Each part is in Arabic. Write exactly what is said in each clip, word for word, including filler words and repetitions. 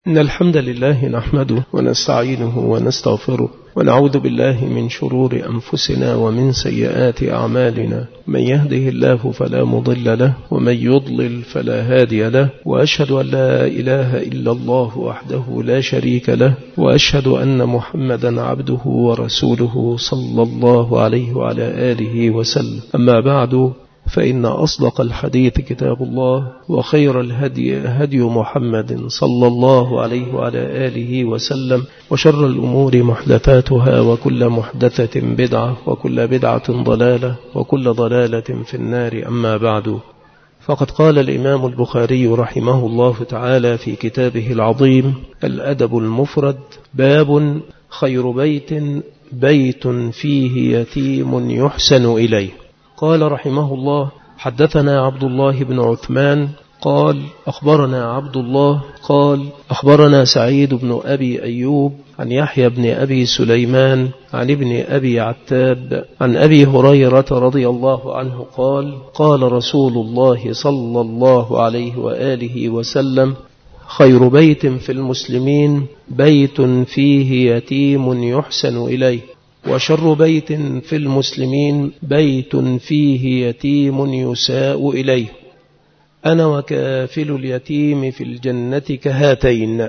إن الحمد لله نحمده ونستعينه ونستغفره ونعوذ بالله من شرور أنفسنا ومن سيئات أعمالنا. من يهده الله فلا مضل له ومن يضلل فلا هادي له، وأشهد أن لا إله إلا الله وحده لا شريك له، وأشهد أن محمدا عبده ورسوله صلى الله عليه وعلى آله وسلم. أما بعد، فإن أصدق الحديث كتاب الله، وخير الهدي هدي محمد صلى الله عليه وعلى آله وسلم، وشر الأمور محدثاتها، وكل محدثة بدعة، وكل بدعة ضلالة، وكل ضلالة في النار. أما بعد، فقد قال الإمام البخاري رحمه الله تعالى في كتابه العظيم الأدب المفرد: باب خير بيت بيت فيه يتيم يحسن إليه. قال رحمه الله: حدثنا عبد الله بن عثمان قال أخبرنا عبد الله قال أخبرنا سعيد بن أبي أيوب عن يحيى بن أبي سليمان عن ابن أبي عتاب عن أبي هريرة رضي الله عنه قال: قال رسول الله صلى الله عليه وآله وسلم: خير بيت في المسلمين بيت فيه يتيم يحسن إليه، وشر بيت في المسلمين بيت فيه يتيم يساء إليه. أنا وكافل اليتيم في الجنة كهاتين.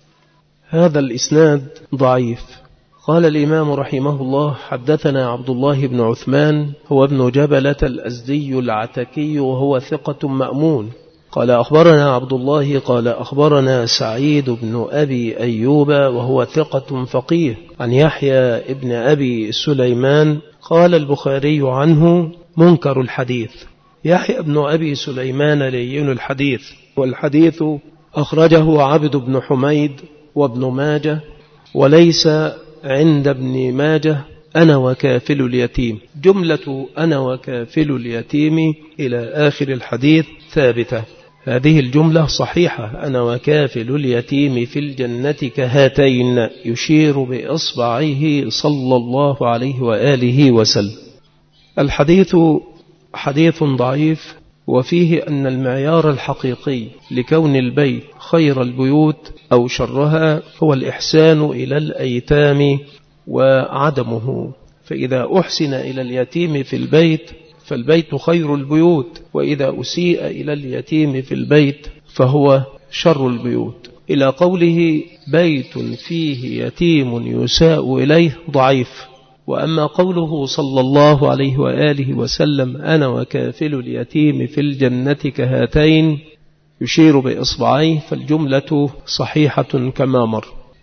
هذا الإسناد ضعيف. قال الإمام رحمه الله: حدثنا عبد الله بن عثمان، هو ابن جبلة الأزدي العتكي، وهو ثقة مأمون. قال أخبرنا عبد الله قال أخبرنا سعيد بن أبي أيوب، وهو ثقة فقيه، عن يحيى ابن أبي سليمان. قال البخاري عنه: منكر الحديث. يحيى ابن أبي سليمان لين الحديث، والحديث أخرجه عبد بن حميد وابن ماجه، وليس عند ابن ماجه أنا وكافل اليتيم. جملة أنا وكافل اليتيم إلى آخر الحديث ثابتة. هذه الجملة صحيحة: أنا وكافل اليتيم في الجنة كهاتين، يشير بإصبعيه صلى الله عليه وآله وسلم. الحديث حديث ضعيف، وفيه أن المعيار الحقيقي لكون البيت خير البيوت أو شرها هو الإحسان إلى الأيتام وعدمه. فإذا أحسن إلى اليتيم في البيت فالبيت خير البيوت، وإذا أسيء إلى اليتيم في البيت فهو شر البيوت. إلى قوله بيت فيه يتيم يساء إليه ضعيف. وأما قوله صلى الله عليه وآله وسلم: أنا وكافل اليتيم في الجنة كهاتين، يشير بإصبعيه، فالجملة صحيحة كما مر.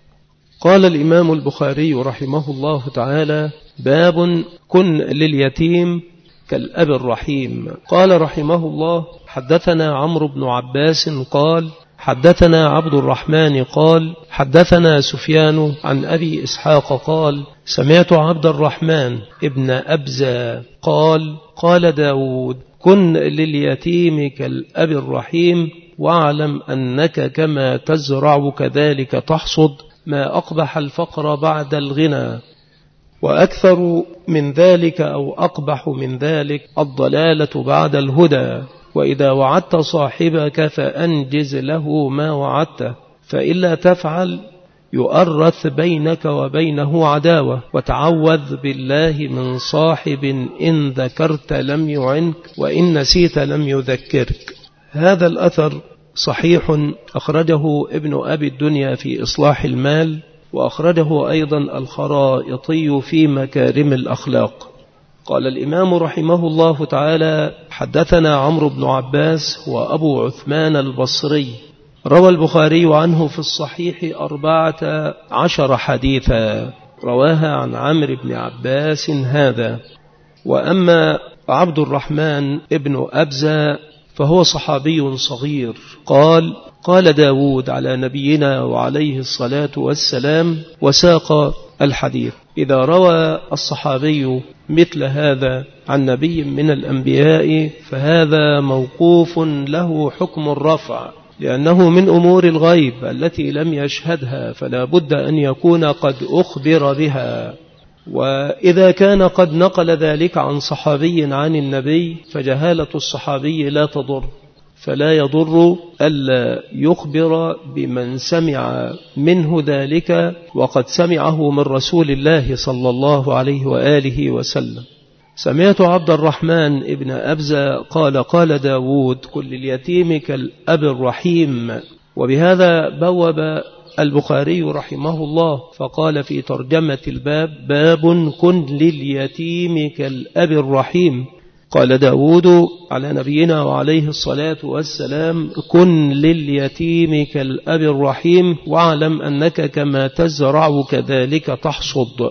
قال الإمام البخاري رحمه الله تعالى: باب كن لليتيم كالأب الرحيم. قال رحمه الله: حدثنا عمرو بن عباس قال حدثنا عبد الرحمن قال حدثنا سفيان عن أبي إسحاق قال سمعت عبد الرحمن ابن أبزة قال قال داود: كن لليتيم كالأب الرحيم، واعلم أنك كما تزرع كذلك تحصد، ما أقبح الفقر بعد الغنى، وأكثر من ذلك أو أقبح من ذلك الضلالة بعد الهدى. وإذا وعدت صاحبك فأنجز له ما وعدته، فإلا تفعل يؤرث بينك وبينه عداوة. وتعوذ بالله من صاحب إن ذكرت لم يعنك، وإن نسيت لم يذكرك. هذا الأثر صحيح، أخرجه ابن أبي الدنيا في إصلاح المال، وأخرجه أيضا الخرائطي في مكارم الأخلاق. قال الإمام رحمه الله تعالى: حدثنا عمرو بن عباس وأبو عثمان البصري. روى البخاري عنه في الصحيح أربعة عشر حديثا، رواها عن عمرو بن عباس هذا. وأما عبد الرحمن ابن أبزة فهو صحابي صغير. قال قال داود على نبينا وعليه الصلاة والسلام، وساق الحديث. إذا روى الصحابي مثل هذا عن نبي من الأنبياء فهذا موقوف له حكم الرفع، لأنه من أمور الغيب التي لم يشهدها، فلا بد أن يكون قد أخبر بها. وإذا كان قد نقل ذلك عن صحابي عن النبي فجهالة الصحابي لا تضر، فلا يضر ألا يخبر بمن سمع منه ذلك وقد سمعه من رسول الله صلى الله عليه وآله وسلم. سمعت عبد الرحمن ابن أبزة قال قال داود كن لليتيم كالأب الرحيم. وبهذا بوب البخاري رحمه الله فقال في ترجمة الباب باب كن لليتيم كالأب الرحيم. قال داود على نبينا وعليه الصلاة والسلام كن لليتيم كالأب الرحيم واعلم أنك كما تزرع كذلك تحصد.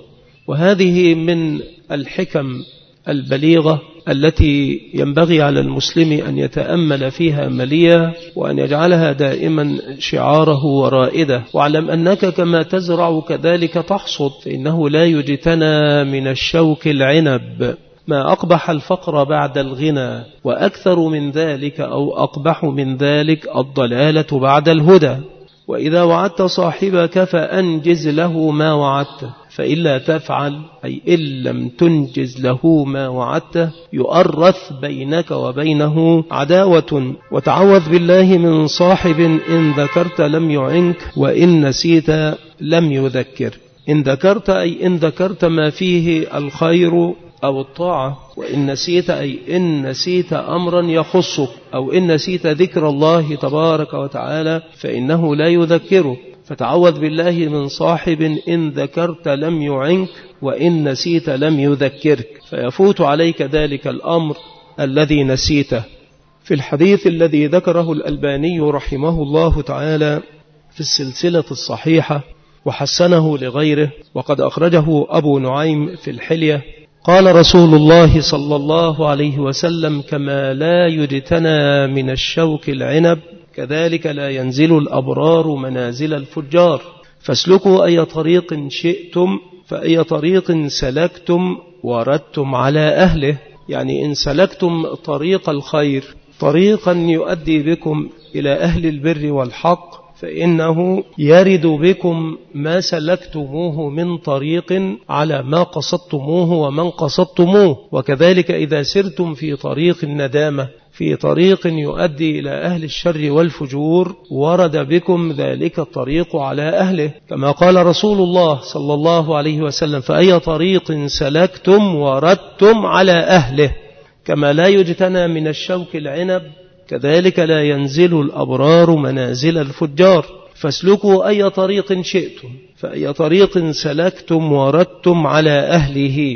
وهذه من الحكم البليغة التي ينبغي على المسلم أن يتأمل فيها مليا وأن يجعلها دائما شعاره ورائده. واعلم أنك كما تزرع كذلك تحصد، فإنه لا يجتنى من الشوك العنب. ما أقبح الفقر بعد الغنى، وأكثر من ذلك أو أقبح من ذلك الضلالة بعد الهدى. وإذا وعدت صاحبك فأنجز له ما وعدته، فإلا تفعل أي إن لم تنجز له ما وعدته يؤرث بينك وبينه عداوة. وتعوذ بالله من صاحب إن ذكرت لم يعنك وإن نسيت لم يذكر. إن ذكرت أي إن ذكرت ما فيه الخير أو الطاعة، وإن نسيت أي إن نسيت أمرا يخصك، أو إن نسيت ذكر الله تبارك وتعالى فإنه لا يذكره. فتعوذ بالله من صاحب إن ذكرت لم يعنك وإن نسيت لم يذكرك، فيفوت عليك ذلك الأمر الذي نسيته. في الحديث الذي ذكره الألباني رحمه الله تعالى في السلسلة الصحيحة وحسنه لغيره وقد أخرجه أبو نعيم في الحلية، قال رسول الله صلى الله عليه وسلم كما لا يجتنى من الشوك العنب كذلك لا ينزل الأبرار منازل الفجار. فاسلكوا أي طريق شئتم فأي طريق سلكتم وردتم على أهله. يعني إن سلكتم طريق الخير طريقا يؤدي بكم إلى أهل البر والحق فإنه يرد بكم ما سلكتموه من طريق على ما قصدتموه ومن قصدتموه. وكذلك إذا سرتم في طريق الندامة في طريق يؤدي إلى أهل الشر والفجور ورد بكم ذلك الطريق على أهله، كما قال رسول الله صلى الله عليه وسلم فأي طريق سلكتم وردتم على أهله. كما لا يجتنى من الشوك العنب كذلك لا ينزل الأبرار منازل الفجار. فاسلكوا أي طريق شئتم فأي طريق سلكتم وردتم على أهله.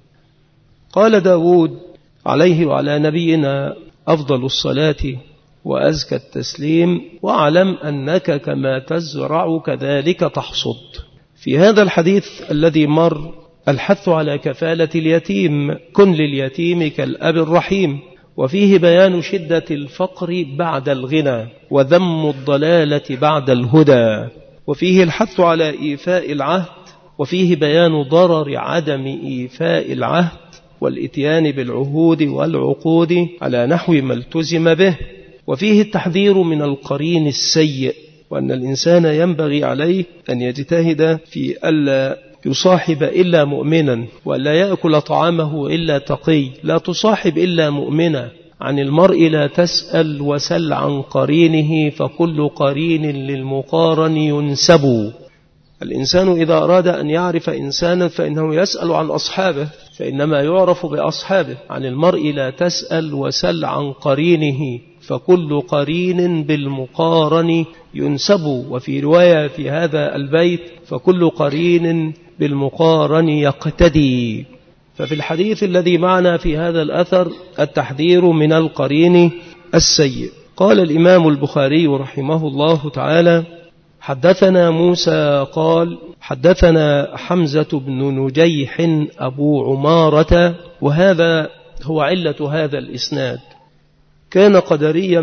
قال داود عليه وعلى نبينا أفضل الصلاة وأزكى التسليم واعلم أنك كما تزرع كذلك تحصد. في هذا الحديث الذي مر الحث على كفالة اليتيم كن لليتيم كالأب الرحيم، وفيه بيان شدة الفقر بعد الغنى وذم الضلالة بعد الهدى، وفيه الحث على إيفاء العهد، وفيه بيان ضرر عدم إيفاء العهد والإتيان بالعهود والعقود على نحو ما التزم به، وفيه التحذير من القرين السيء، وأن الإنسان ينبغي عليه أن يجتهد في ألا يصاحب إلا مؤمنا ولا يأكل طعامه إلا تقي. لا تصاحب إلا مؤمنا. عن المرء لا تسأل وسل عن قرينه فكل قرين للمقارن ينسب. الإنسان إذا أراد أن يعرف إنسانا فإنه يسأل عن أصحابه فإنما يعرف بأصحابه. عن المرء لا تسأل وسل عن قرينه فكل قرين بالمقارن ينسب. وفي رواية في هذا البيت فكل قرين بالمقارن يقتدي. ففي الحديث الذي معنا في هذا الأثر التحذير من القرين السيء. قال الإمام البخاري رحمه الله تعالى حدثنا موسى قال حدثنا حمزة بن نجيح أبو عمارة. وهذا هو علة هذا الإسناد، كان قدريا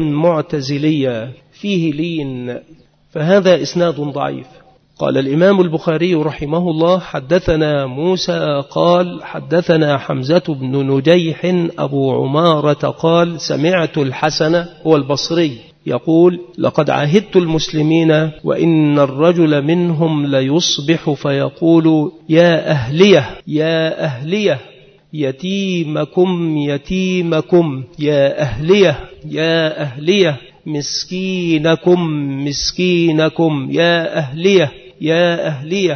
معتزليا فيه لين، فهذا إسناد ضعيف. قال الإمام البخاري رحمه الله حدثنا موسى قال حدثنا حمزة بن نجيح أبو عمارة قال سمعت الحسن هو البصري يقول لقد عهدت المسلمين وإن الرجل منهم ليصبح فيقول يا أهليه يا أهليه يتيمكم يتيمكم يا أهليه يا أهلية مسكينكم مسكينكم يا أهلية يا أهلية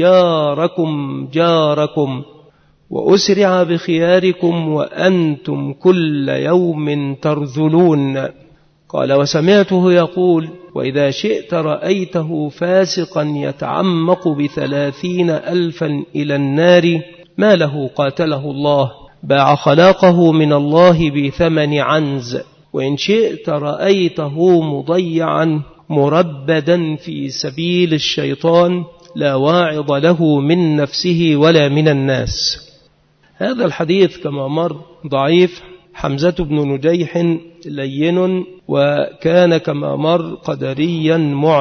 جاركم جاركم وأسرع بخياركم وأنتم كل يوم ترذلون. قال وسمعته يقول وإذا شئت رأيته فاسقا يتعمق بثلاثين ألفا إلى النار ما له قاتله الله باع خلاقه من الله بثمن عنز. وإن شئت رأيته مضيعا مربدا في سبيل الشيطان لا واعظ له من نفسه ولا من الناس. هذا الحديث كما مر ضعيف. حمزة بن نجيح لين وكان كما مر قدريا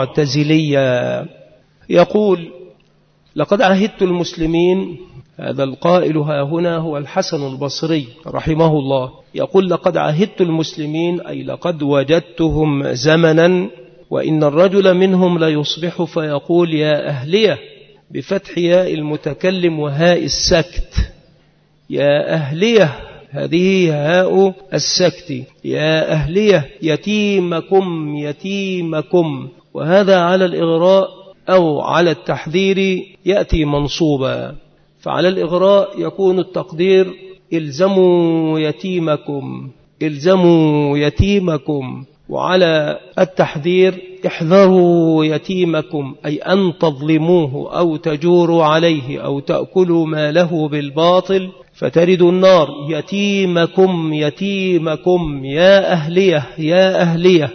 معتزليا. يقول لقد عهدت المسلمين. هذا القائل ها هنا هو الحسن البصري رحمه الله. يقول لقد عهدت المسلمين أي لقد وجدتهم زمنا وإن الرجل منهم ليصبح فيقول يا أهلية بفتح ياء المتكلم وهاء السكت. يا أهلية هذه هاء السكت. يا أهلية يتيمكم يتيمكم. وهذا على الإغراء أو على التحذير يأتي منصوبا. فعلى الإغراء يكون التقدير إلزموا يتيمكم إلزموا يتيمكم. وعلى التحذير احذروا يتيمكم أي أن تظلموه أو تجوروا عليه أو تأكلوا ماله بالباطل فتردوا النار. يتيمكم يتيمكم يا أهلية يا أهلية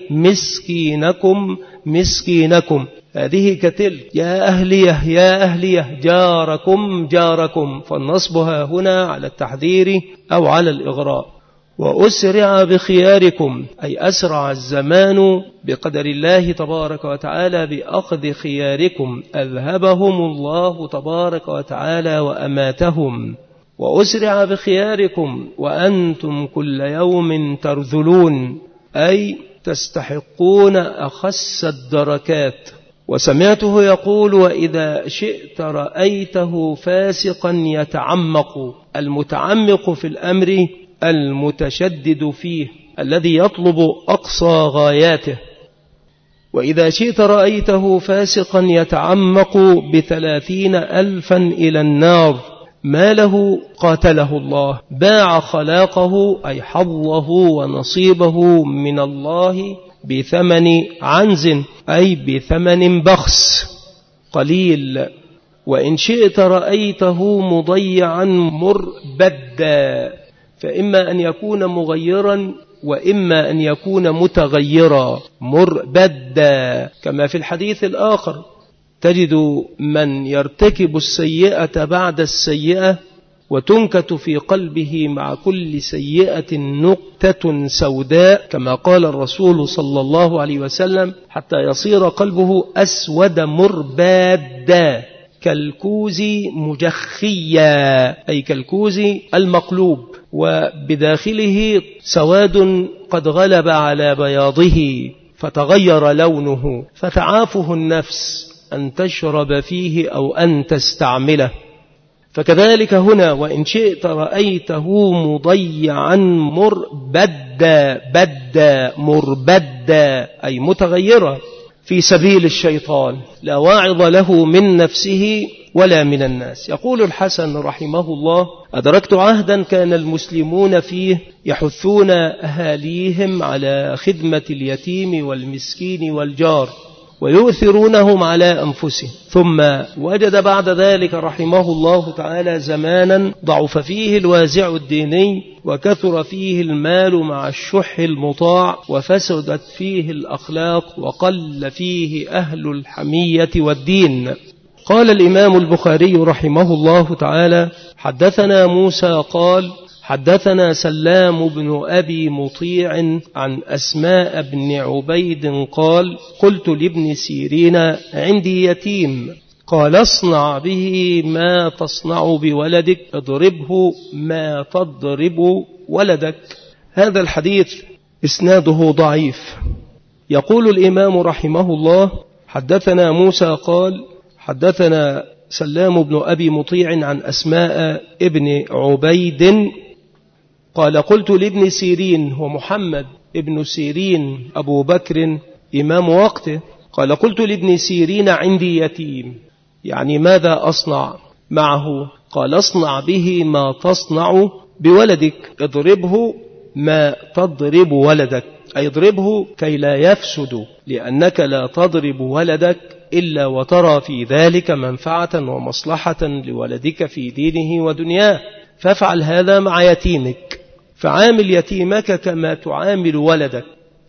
مسكينكم مسكينكم. هذه كتلك يا أهلية يا أهلية جاركم جاركم. فالنصب ها هنا على التحذير أو على الإغراء. وأسرع بخياركم أي أسرع الزمان بقدر الله تبارك وتعالى بأخذ خياركم أذهبهم الله تبارك وتعالى وأماتهم. وأسرع بخياركم وأنتم كل يوم ترذلون أي تستحقون أخس الدركات. وسمعته يقول وإذا شئت رأيته فاسقا يتعمق. المتعمق في الأمر المتشدد فيه الذي يطلب أقصى غاياته. وإذا شئت رأيته فاسقا يتعمق بثلاثين ألفا إلى النار ما له قاتله الله باع خلاقه أي حظه ونصيبه من الله بثمن عنز أي بثمن بخس قليل. وإن شئت رأيته مضيعا مربدا فإما أن يكون مغيرا وإما أن يكون متغيرا مربدا. كما في الحديث الآخر تجد من يرتكب السيئة بعد السيئة وتنكت في قلبه مع كل سيئة نكتة سوداء كما قال الرسول صلى الله عليه وسلم حتى يصير قلبه أسود مربادا كالكوز مجخيا أي كالكوز المقلوب وبداخله سواد قد غلب على بياضه فتغير لونه فتعافه النفس أن تشرب فيه أو أن تستعمله. فكذلك هنا وإن شئت رأيته مضيعا مربدا بدا مربدا أي متغيرا في سبيل الشيطان لا واعظ له من نفسه ولا من الناس. يقول الحسن رحمه الله أدركت عهدا كان المسلمون فيه يحثون أهاليهم على خدمة اليتيم والمسكين والجار ويؤثرونهم على أنفسهم. ثم وجد بعد ذلك رحمه الله تعالى زمانا ضعف فيه الوازع الديني وكثر فيه المال مع الشح المطاع وفسدت فيه الأخلاق وقل فيه أهل الحمية والدين. قال الإمام البخاري رحمه الله تعالى حدثنا موسى قال حدثنا سلام بن أبي مطيع عن أسماء بن عبيد قال قلت لابن سيرين عندي يتيم قال اصنع به ما تصنع بولدك اضربه ما تضرب ولدك. هذا الحديث إسناده ضعيف. يقول الإمام رحمه الله حدثنا موسى قال حدثنا سلام بن أبي مطيع عن أسماء ابن عبيد قال قلت لابن سيرين ومحمد ابن سيرين أبو بكر إمام وقته قال قلت لابن سيرين عندي يتيم، يعني ماذا أصنع معه؟ قال اصنع به ما تصنع بولدك، اضربه ما تضرب ولدك، أي اضربه كي لا يفسد، لأنك لا تضرب ولدك إلا وترى في ذلك منفعة ومصلحة لولدك في دينه ودنياه، فافعل هذا مع يتيمك، فعامل يتيمك كما تعامل ولدك،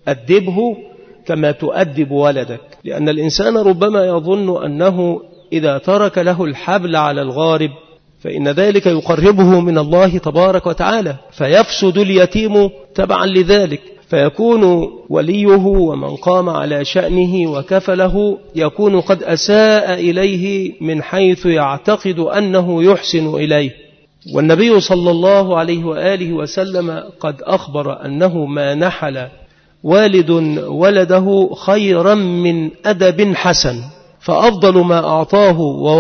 أدبه كما تؤدب ولدك، لأن الإنسان ربما يظن أنه إذا ترك له الحبل على الغارب فإن ذلك يقربه من الله تبارك وتعالى، فيفسد اليتيم تبعا لذلك، فيكون وليه ومن قام على شأنه وكفله يكون قد أساء إليه من حيث يعتقد أنه يحسن إليه. والنبي صلى الله عليه وآله وسلم قد أخبر أنه ما نحل والد ولده خيرا من أدب حسن، فأفضل ما أعطاه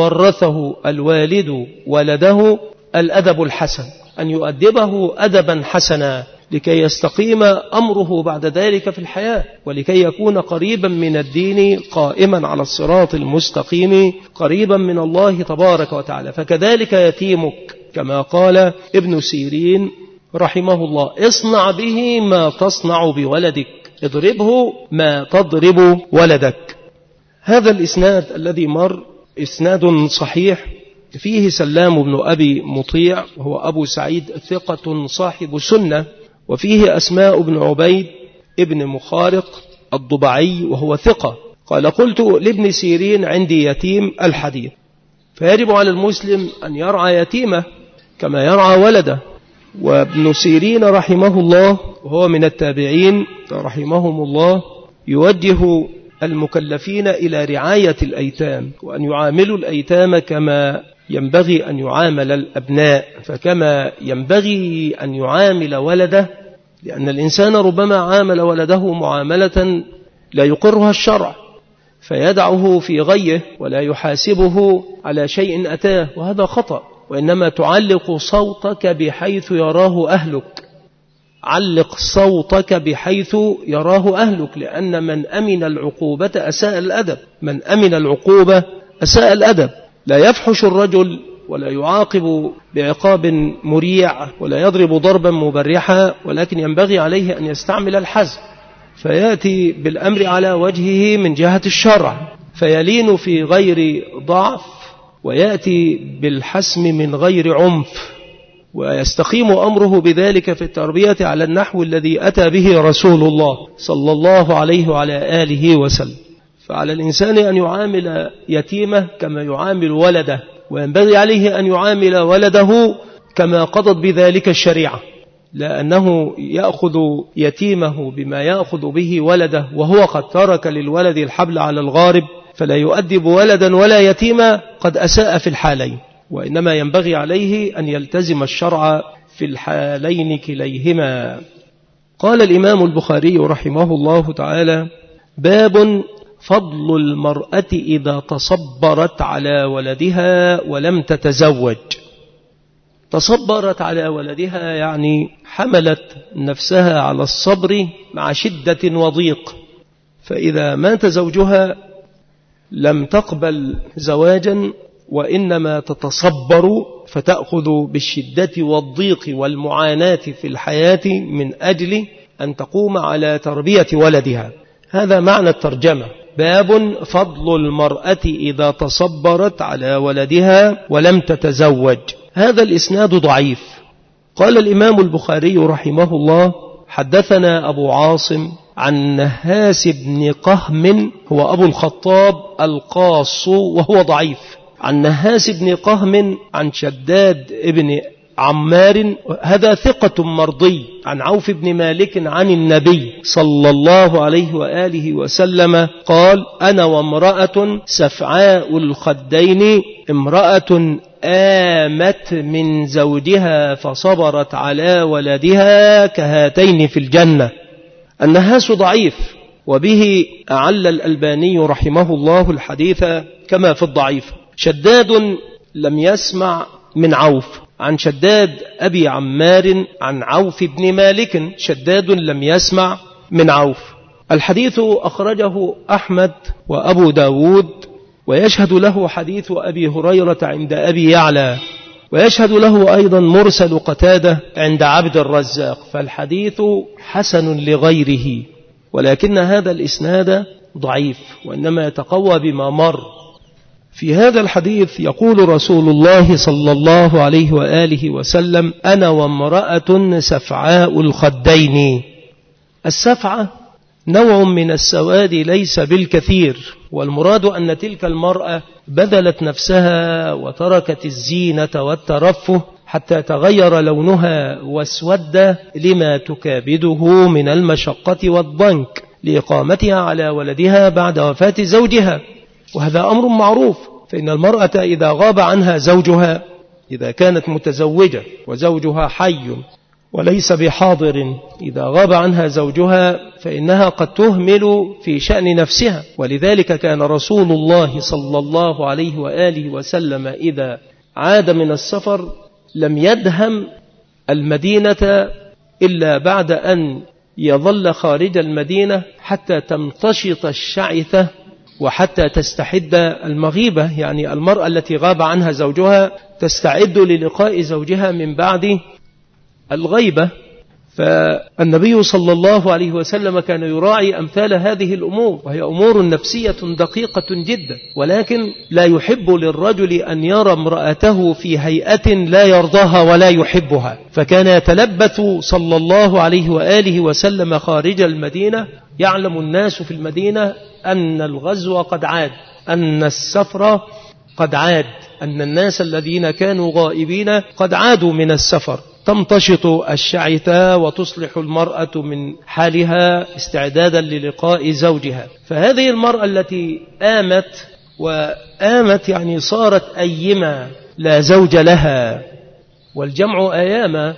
وورثه الوالد ولده الأدب الحسن، أن يؤدبه أدبا حسنا لكي يستقيم أمره بعد ذلك في الحياة، ولكي يكون قريبا من الدين، قائما على الصراط المستقيم، قريبا من الله تبارك وتعالى. فكذلك يتيمك كما قال ابن سيرين رحمه الله، اصنع به ما تصنع بولدك، اضربه ما تضرب ولدك. هذا الإسناد الذي مر إسناد صحيح، فيه سلام بن أبي مطيع وهو أبو سعيد ثقة صاحب سنة، وفيه أسماء بن عبيد ابن مخارق الضبعي وهو ثقة. قال قلت لابن سيرين عندي يتيم الحديث، فيجب على المسلم أن يرعى يتيمه كما يرعى ولده. وابن سيرين رحمه الله وهو من التابعين رحمهم الله يوجه المكلفين إلى رعاية الأيتام، وأن يعاملوا الأيتام كما ينبغي أن يعامل الأبناء، فكما ينبغي أن يعامل ولده، لأن الإنسان ربما عامل ولده معاملة لا يقرها الشرع فيدعه في غيه ولا يحاسبه على شيء أتاه، وهذا خطأ. وإنما تعلق صوتك بحيث يراه أهلك، علق صوتك بحيث يراه أهلك، لأن من أمن العقوبة أساء الأدب، من أمن العقوبة أساء الأدب. لا يفحش الرجل ولا يعاقب بعقاب مريع ولا يضرب ضربا مبرحا، ولكن ينبغي عليه أن يستعمل الحزم، فيأتي بالأمر على وجهه من جهة الشرع، فيلين في غير ضعف، ويأتي بالحسم من غير عنف، ويستقيم أمره بذلك في التربية على النحو الذي أتى به رسول الله صلى الله عليه وعلى آله وسلم. فعلى الإنسان أن يعامل يتيمه كما يعامل ولده، وينبغي عليه أن يعامل ولده كما قضت بذلك الشريعة، لأنه يأخذ يتيمه بما يأخذ به ولده، وهو قد ترك للولد الحبل على الغارب، فلا يؤدب ولدا ولا يتيما، قد أساء في الحالين. وإنما ينبغي عليه أن يلتزم الشرع في الحالين كليهما. قال الإمام البخاري رحمه الله تعالى: باب فضل المرأة إذا تصبرت على ولدها ولم تتزوج. تصبرت على ولدها يعني حملت نفسها على الصبر مع شدة وضيق، فإذا مات زوجها لم تقبل زواجا، وإنما تتصبر فتأخذ بالشدة والضيق والمعاناة في الحياة من أجل أن تقوم على تربية ولدها. هذا معنى الترجمة: باب فضل المرأة إذا تصبرت على ولدها ولم تتزوج. هذا الإسناد ضعيف. قال الإمام البخاري رحمه الله: حدثنا أبو عاصم عن نهاس بن قهم، هو أبو الخطاب القاص وهو ضعيف، عن نهاس بن قهم عن شداد ابن عمار، هذا ثقة مرضي، عن عوف بن مالك عن النبي صلى الله عليه وآله وسلم قال: أنا وامرأة سفعاء الخدين، امرأة آمت من زوجها فصبرت على ولدها كهاتين في الجنة. النهاس ضعيف، وبه أعل الألباني رحمه الله الحديث كما في الضعيف. شداد لم يسمع من عوف، عن شداد أبي عمار عن عوف بن مالك، شداد لم يسمع من عوف. الحديث أخرجه أحمد وأبو داود، ويشهد له حديث أبي هريرة عند أبي يعلى، ويشهد له أيضا مرسل قتادة عند عبد الرزاق، فالحديث حسن لغيره، ولكن هذا الإسناد ضعيف وإنما يتقوى بما مر. في هذا الحديث يقول رسول الله صلى الله عليه وآله وسلم: أنا وامرأة سفعاء الخدين. السفعة نوع من السواد ليس بالكثير، والمراد أن تلك المرأة بذلت نفسها وتركت الزينة والترفه حتى تغير لونها واسود لما تكابده من المشقة والضنك لإقامتها على ولدها بعد وفاة زوجها، وهذا أمر معروف. فإن المرأة إذا غاب عنها زوجها، إذا كانت متزوجة وزوجها حي وليس بحاضر، إذا غاب عنها زوجها فإنها قد تهمل في شأن نفسها. ولذلك كان رسول الله صلى الله عليه وآله وسلم إذا عاد من السفر لم يدهم المدينة إلا بعد أن يظل خارج المدينة حتى تمتشط الشعثة وحتى تستحد المغيبة، يعني المرأة التي غاب عنها زوجها تستعد للقاء زوجها من بعد الغيبة. فالنبي صلى الله عليه وسلم كان يراعي أمثال هذه الأمور، وهي أمور نفسية دقيقة جدا، ولكن لا يحب للرجل أن يرى امرأته في هيئة لا يرضاها ولا يحبها، فكان يتلبث صلى الله عليه وآله وسلم خارج المدينة. يعلم الناس في المدينة أن الغزو قد عاد، أن السفر قد عاد، أن الناس الذين كانوا غائبين قد عادوا من السفر. تمتشط الشعثة وتصلح المرأة من حالها استعدادا للقاء زوجها. فهذه المرأة التي آمت وآمت يعني صارت أيما لا زوج لها، والجمع أياما،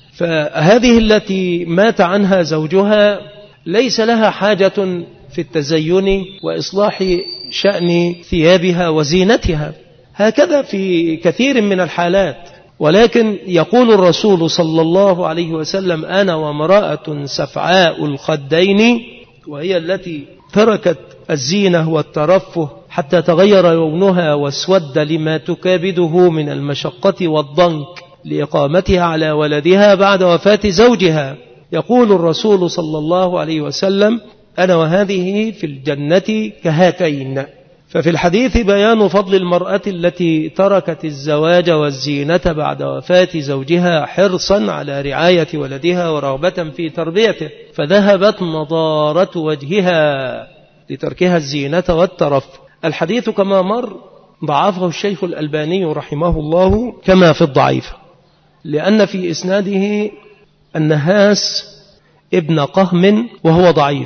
فهذه التي مات عنها زوجها ليس لها حاجة في التزين وإصلاح شأن ثيابها وزينتها، هكذا في كثير من الحالات. ولكن يقول الرسول صلى الله عليه وسلم: أنا وامرأة سفعاء الخدين، وهي التي تركت الزينة والترفه حتى تغير لونها واسود لما تكابده من المشقة والضنك لإقامتها على ولدها بعد وفاة زوجها. يقول الرسول صلى الله عليه وسلم: أنا وهذه في الجنة كهاتين. ففي الحديث بيان فضل المرأة التي تركت الزواج والزينة بعد وفاة زوجها حرصا على رعاية ولدها ورغبة في تربيته، فذهبت نضارة وجهها لتركها الزينة والترف. الحديث كما مر ضعفه الشيخ الألباني رحمه الله كما في الضعيف، لأن في إسناده النهاس ابن قهم وهو ضعيف،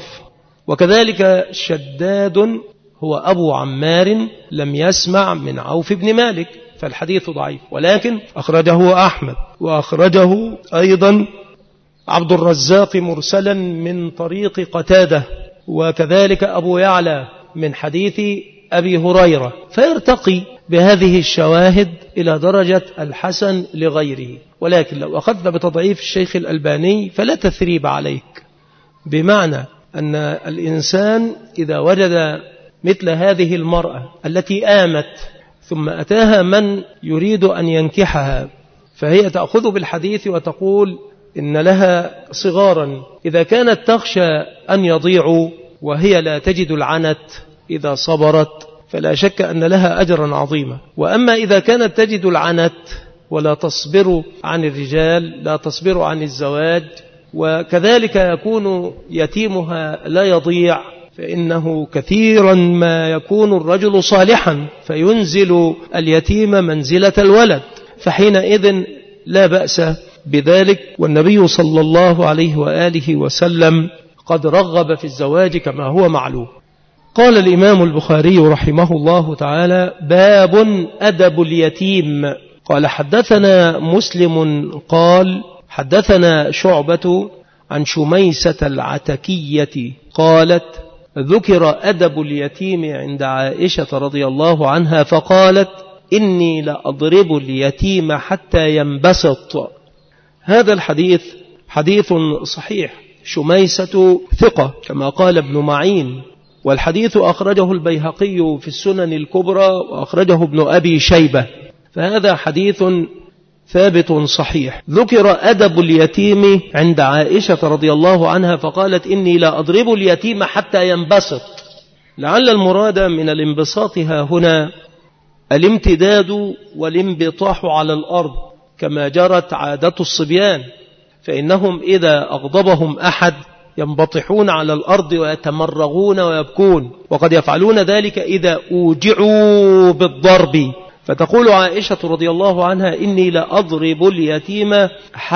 وكذلك شداد هو أبو عمار لم يسمع من عوف بن مالك، فالحديث ضعيف. ولكن أخرجه أحمد، وأخرجه أيضا عبد الرزاق مرسلا من طريق قتادة، وكذلك أبو يعلى من حديث أبي هريرة، فيرتقي بهذه الشواهد إلى درجة الحسن لغيره. ولكن لو أخذنا بتضعيف الشيخ الألباني فلا تثريب عليك، بمعنى أن الإنسان إذا وجد مثل هذه المرأة التي آمت ثم أتاها من يريد أن ينكحها، فهي تأخذ بالحديث وتقول إن لها صغارا إذا كانت تخشى أن يضيعوا وهي لا تجد العنت إذا صبرت فلا شك أن لها أجرا عظيما. وأما إذا كانت تجد العنت ولا تصبر عن الرجال، لا تصبر عن الزواج، وكذلك يكون يتيمها لا يضيع، فإنه كثيرا ما يكون الرجل صالحا فينزل اليتيم منزلة الولد، فحينئذ لا بأس بذلك. والنبي صلى الله عليه وآله وسلم قد رغب في الزواج كما هو معلوم. قال الإمام البخاري رحمه الله تعالى: باب أدب اليتيم. قال: حدثنا مسلم قال حدثنا شعبة عن شميسة العتكية قالت: ذكر أدب اليتيم عند عائشة رضي الله عنها فقالت: إني لأضرب اليتيم حتى ينبسط. هذا الحديث حديث صحيح شميسة ثقة كما قال ابن معين، والحديث أخرجه البيهقي في السنن الكبرى وأخرجه ابن أبي شيبة، فهذا حديث ثابت صحيح. ذكر أدب اليتيم عند عائشة رضي الله عنها فقالت إني لا أضرب اليتيم حتى ينبسط، لعل المراد من الانبساط ها هنا الامتداد والانبطاح على الأرض كما جرت عادة الصبيان، فإنهم إذا أغضبهم أحد ينبطحون على الأرض ويتمرغون ويبكون، وقد يفعلون ذلك إذا أوجعوا بالضرب. فتقول عائشة رضي الله عنها إني لأضرب اليتيم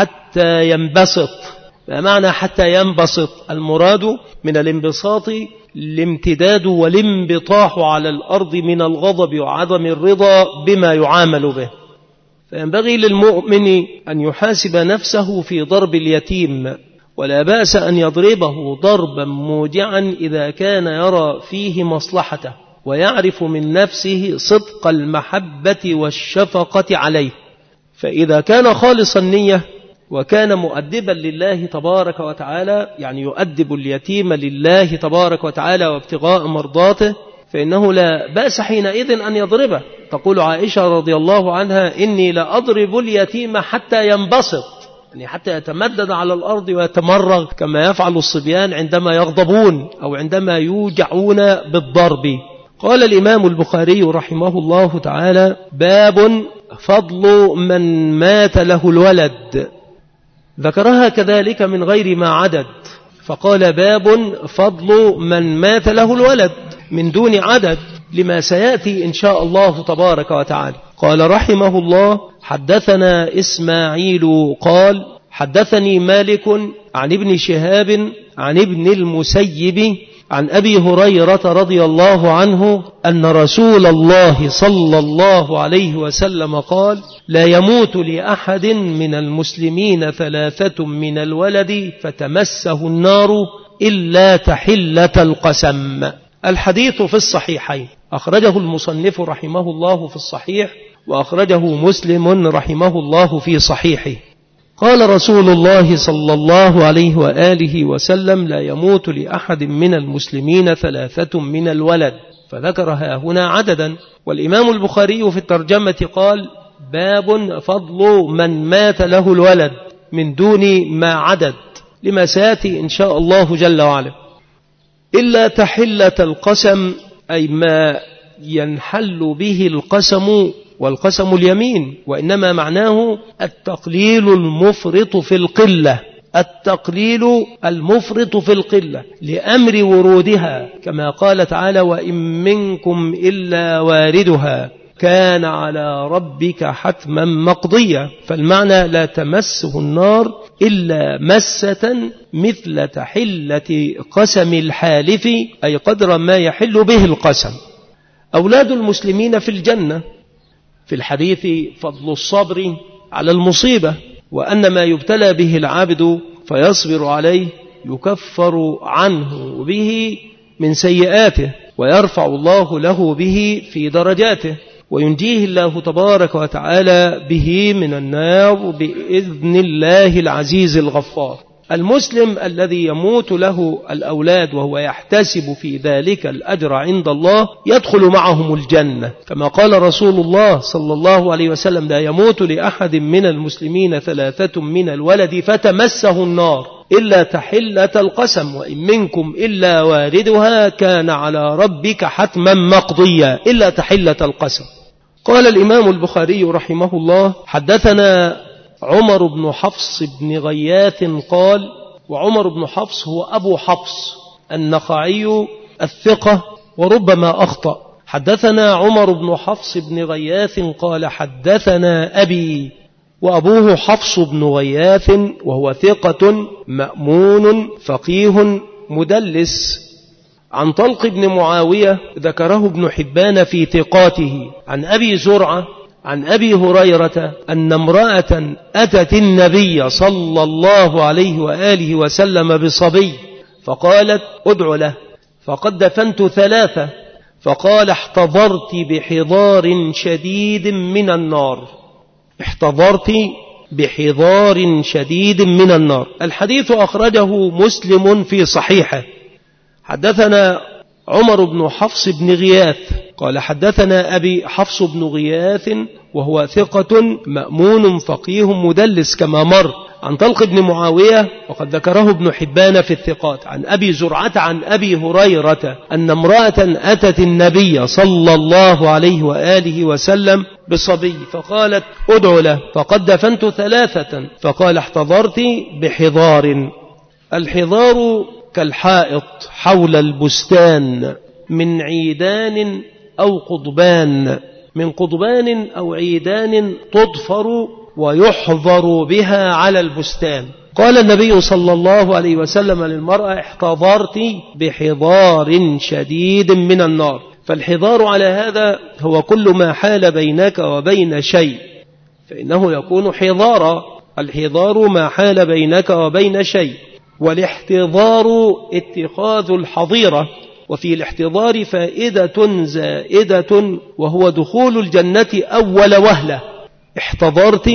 حتى ينبسط، فمعنى حتى ينبسط المراد من الانبساط الامتداد والانبطاح على الأرض من الغضب وعدم الرضا بما يعامل به. فينبغي للمؤمن أن يحاسب نفسه في ضرب اليتيم، ولا بأس أن يضربه ضربا موجعا إذا كان يرى فيه مصلحته ويعرف من نفسه صدق المحبة والشفقة عليه. فإذا كان خالص النية وكان مؤدبا لله تبارك وتعالى، يعني يؤدب اليتيم لله تبارك وتعالى وابتغاء مرضاته، فإنه لا بأس حينئذ أن يضربه. تقول عائشة رضي الله عنها إني لأضرب اليتيم حتى ينبسط، يعني حتى يتمدد على الأرض ويتمرغ كما يفعل الصبيان عندما يغضبون أو عندما يوجعون بالضرب. قال الإمام البخاري رحمه الله تعالى: باب فضل من مات له الولد. ذكرها كذلك من غير ما عدد، فقال باب فضل من مات له الولد من دون عدد لما سيأتي إن شاء الله تبارك وتعالى. قال رحمه الله: حدثنا إسماعيل قال حدثني مالك عن ابن شهاب عن ابن المسيب عن أبي هريرة رضي الله عنه أن رسول الله صلى الله عليه وسلم قال: لا يموت لأحد من المسلمين ثلاثة من الولد فتمسه النار إلا تحلة القسم. الحديث في الصحيحين، أخرجه المصنف رحمه الله في الصحيح، وأخرجه مسلم رحمه الله في صحيحه. قال رسول الله صلى الله عليه وآله وسلم: لا يموت لأحد من المسلمين ثلاثة من الولد، فذكرها هنا عددا. والإمام البخاري في الترجمة قال: باب فضل من مات له الولد من دون ما عدد لما سيأتي إن شاء الله جل وعلا. إلا تحلة القسم، أي ما ينحل به القسم، والقسم اليمين، وإنما معناه التقليل المفرط في القلة، التقليل المفرط في القلة لأمر ورودها، كما قال تعالى: وإن منكم إلا واردها كان على ربك حتما مقضيا. فالمعنى لا تمسه النار إلا مسة مثل تحلة قسم الحالف، أي قدر ما يحل به القسم. أولاد المسلمين في الجنة. في الحديث فضل الصبر على المصيبة، وأن ما يبتلى به العبد فيصبر عليه يكفر عنه به من سيئاته، ويرفع الله له به في درجاته، وينجيه الله تبارك وتعالى به من النار بإذن الله العزيز الغفار. المسلم الذي يموت له الأولاد وهو يحتسب في ذلك الأجر عند الله يدخل معهم الجنة، كما قال رسول الله صلى الله عليه وسلم: لا يموت لأحد من المسلمين ثلاثة من الولد فتمسه النار إلا تحلة القسم، وإن منكم إلا واردها كان على ربك حتما مقضيا. إلا تحلة القسم. قال الإمام البخاري رحمه الله: حدثنا عمر بن حفص بن غياث قال، وعمر بن حفص هو أبو حفص النخعي الثقة وربما أخطأ. حدثنا عمر بن حفص بن غياث قال حدثنا أبي، وأبوه حفص بن غياث وهو ثقة مأمون فقيه مدلس، عن طلق بن معاوية ذكره ابن حبان في ثقاته، عن أبي زرعة عن أبي هريرة أن امرأة أتت النبي صلى الله عليه وآله وسلم بصبي فقالت: ادع له، فقد دفنت ثلاثة. فقال: احتضرت بحضار شديد من النار. احتضرت بحضار شديد من النار. الحديث أخرجه مسلم في صحيحه. حدثنا عمر بن حفص بن غياث قال حدثنا أبي حفص بن غياث وهو ثقة مأمون فقيه مدلس كما مر، عن طلق بن معاوية وقد ذكره ابن حبان في الثقات، عن أبي زرعة عن أبي هريرة أن امرأة أتت النبي صلى الله عليه وآله وسلم بصبي فقالت ادع له، فقد دفنت ثلاثة، فقال احتضرت بحضار. الحضار كالحائط حول البستان من عيدان أو قضبان، من قضبان أو عيدان تضفر ويحضر بها على البستان. قال النبي صلى الله عليه وسلم للمرأة احتضرت بحضار شديد من النار. فالحضار على هذا هو كل ما حال بينك وبين شيء فإنه يكون حضارا. الحضار ما حال بينك وبين شيء، والاحتضار اتخاذ الحظيرة. وفي الاحتضار فائدة زائدة وهو دخول الجنة أول وهلة. احتضرت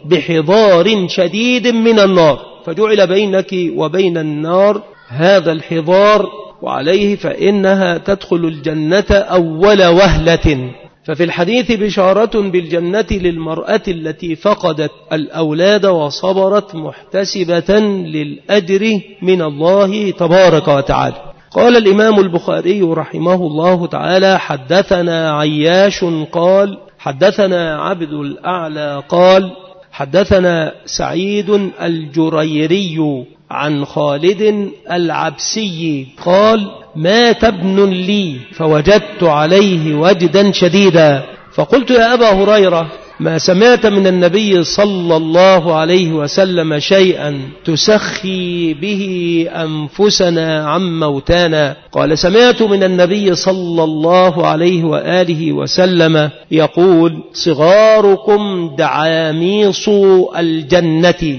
بحضار شديد من النار، فجعل بينك وبين النار هذا الحضار، وعليه فإنها تدخل الجنة أول وهلة. ففي الحديث بشارة بالجنة للمرأة التي فقدت الأولاد وصبرت محتسبة للأجر من الله تبارك وتعالى. قال الإمام البخاري رحمه الله تعالى حدثنا عياش قال حدثنا عبد الأعلى قال حدثنا سعيد الجريري عن خالد العبسي قال مات ابن لي فوجدت عليه وجدا شديدا، فقلت يا أبا هريرة ما سمعت من النبي صلى الله عليه وسلم شيئا تسخي به أنفسنا عن موتانا؟ قال سمعت من النبي صلى الله عليه وآله وسلم يقول صغاركم دعاميص الجنة،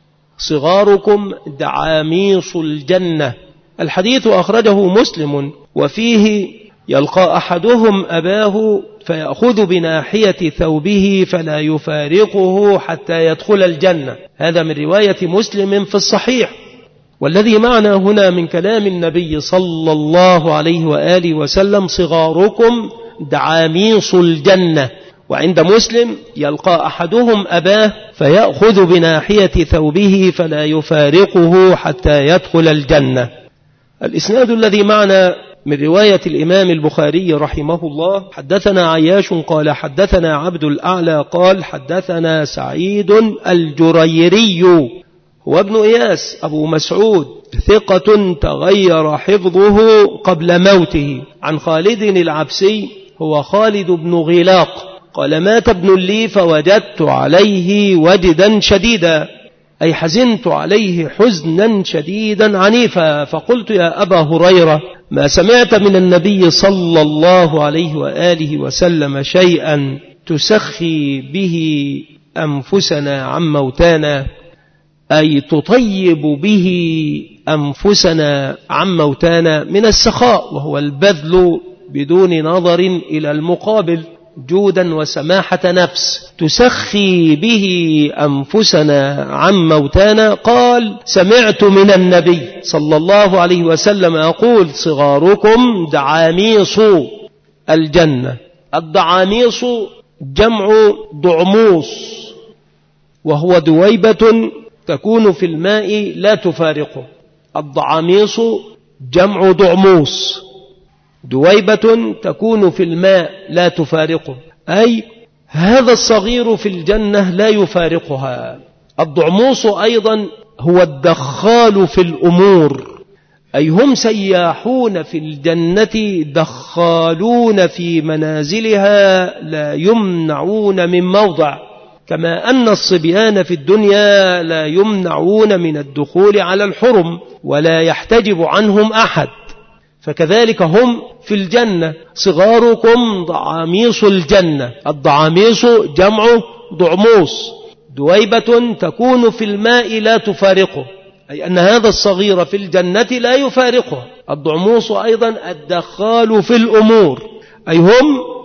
صغاركم دعاميص الجنة. الحديث أخرجه مسلم وفيه يلقى أحدهم أباه فيأخذ بناحية ثوبه فلا يفارقه حتى يدخل الجنة. هذا من رواية مسلم في الصحيح. والذي معنا هنا من كلام النبي صلى الله عليه وآله وسلم صغاركم دعاميص الجنة. وعند مسلم يلقى أحدهم أباه فيأخذ بناحية ثوبه فلا يفارقه حتى يدخل الجنة. الإسناد الذي معنا من رواية الإمام البخاري رحمه الله حدثنا عياش قال حدثنا عبد الأعلى قال حدثنا سعيد الجريري هو ابن إياس أبو مسعود ثقة تغير حفظه قبل موته، عن خالد العبسي هو خالد بن غلاق قال مات ابن لي فوجدت عليه وجدا شديدا، أي حزنت عليه حزنا شديدا عنيفا، فقلت يا أبا هريرة ما سمعت من النبي صلى الله عليه وآله وسلم شيئا تسخي به أنفسنا عن موتانا، أي تطيب به أنفسنا عن موتانا من السخاء وهو البذل بدون نظر إلى المقابل جودا وسماحة نفس، تسخي به أنفسنا عن موتانا. قال سمعت من النبي صلى الله عليه وسلم يقول صغاركم دعاميص الجنة. الدعاميص جمع ضعموس وهو دويبة تكون في الماء لا تفارقه. الضعاميص جمع ضعموس دويبة تكون في الماء لا تفارقه، أي هذا الصغير في الجنة لا يفارقها. الضعموس أيضا هو الدخال في الأمور، أي هم سياحون في الجنة دخالون في منازلها لا يمنعون من موضع، كما أن الصبيان في الدنيا لا يمنعون من الدخول على الحرم ولا يحتجب عنهم أحد، فكذلك هم في الجنة. صغاركم ضعاميص الجنة. الضعاميص جمع ضعموس دويبة تكون في الماء لا تفارقه، أي أن هذا الصغير في الجنة لا يفارقه. الضعموس أيضا الدخال في الأمور، أي هم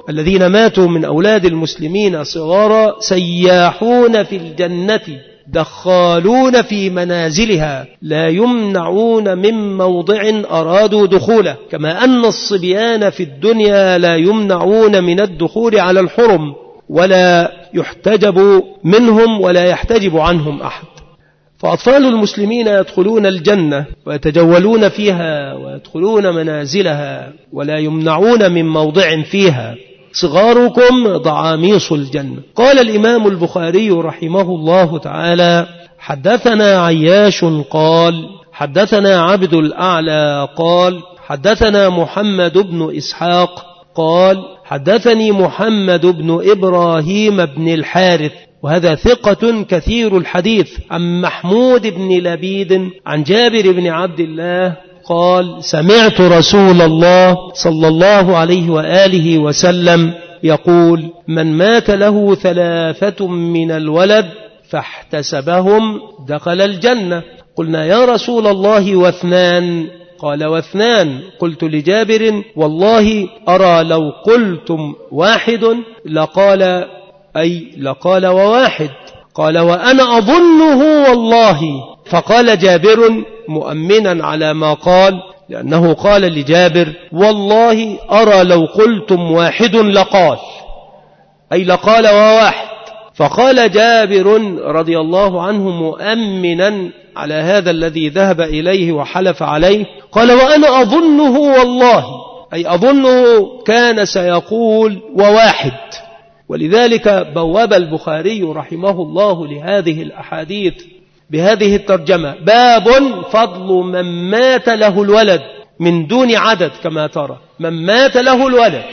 الذين ماتوا من أولاد المسلمين صغارا سياحون في الجنة دخالون في منازلها لا يمنعون من موضع أرادوا دخوله، كما أن الصبيان في الدنيا لا يمنعون من الدخول على الحرم ولا يحتجب منهم ولا يحتجب عنهم أحد. فأطفال المسلمين يدخلون الجنة ويتجولون فيها ويدخلون منازلها ولا يمنعون من موضع فيها، صغاركم ضعاميص الجنة. قال الإمام البخاري رحمه الله تعالى: حدثنا عياش قال حدثنا عبد الأعلى قال حدثنا محمد بن إسحاق قال حدثني محمد بن إبراهيم بن الحارث، وهذا ثقة كثير الحديث، عن محمود بن لبيد عن جابر بن عبد الله قال: سمعت رسول الله صلى الله عليه وآله وسلم يقول: من مات له ثلاثة من الولد فاحتسبهم دخل الجنة. قلنا: يا رسول الله واثنان؟ قال: واثنان. قلت لجابر: والله أرى لو قلتم واحد لقال أي لقال وواحد. قال: وأنا أظنه والله. فقال جابر مؤمنا على ما قال، لأنه قال لجابر: والله أرى لو قلتم واحد لقال، أي لقال وواحد. فقال جابر رضي الله عنه مؤمنا على هذا الذي ذهب إليه وحلف عليه، قال: وأنا أظنه والله، أي أظنه كان سيقول وواحد. ولذلك بواب البخاري رحمه الله لهذه الأحاديث بهذه الترجمة: باب فضل من مات له الولد من دون عدد، كما ترى من مات له الولد،